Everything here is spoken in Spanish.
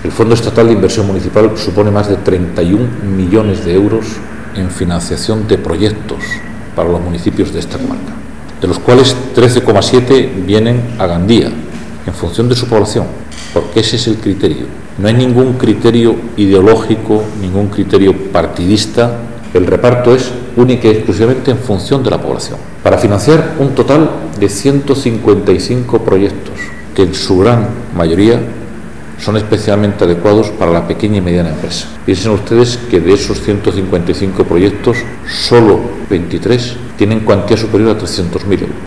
El Fondo Estatal de Inversión Municipal supone más de 31 millones de euros en financiación de proyectos para los municipios de esta comarca, de los cuales 13,7 vienen a Gandía, en función de su población, porque ese es el criterio. No hay ningún criterio ideológico, ningún criterio partidista. El reparto es única y exclusivamente en función de la población, para financiar un total de 155 proyectos, que en su gran mayoría son especialmente adecuados para la pequeña y mediana empresa. Piensen ustedes que de esos 155 proyectos, solo 23 tienen cuantía superior a 300.000 euros.